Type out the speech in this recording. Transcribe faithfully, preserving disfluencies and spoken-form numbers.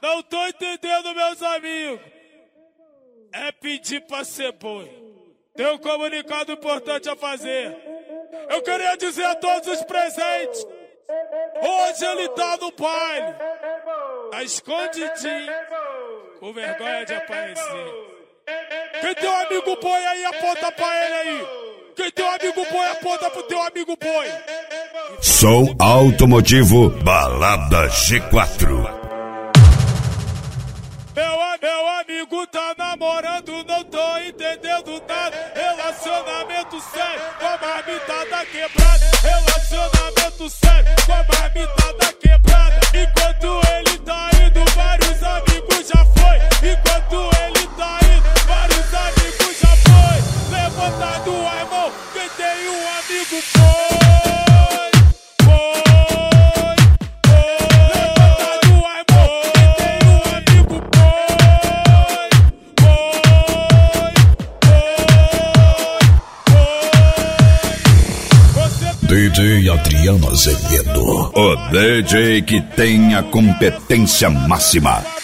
Não tô entendendo, meus amigos. É pedir pra ser boi. Tem um comunicado importante a fazer. Eu queria dizer a todos os presentes. Hoje ele tá no baile. Tá escondidinho. Com vergonha de aparecer. Quem tem um amigo boi aí, aponta pra ele aí. Quem tem um amigo boi, aponta pro teu amigo boi. Som Automotivo Balada G quatro. Meu, meu amigo tá namorando, não tô entendendo nada. Relacionamento sério, com a marmitada quebrada. Relacionamento sério, com a marmitada quebrada. Enquanto ele tá indo, vários amigos já foi. Enquanto ele tá indo, vários amigos já foi. Levanta a mão, quem tem um amigo foi. D J Adriano Azevedo, o D J que tem a competência máxima.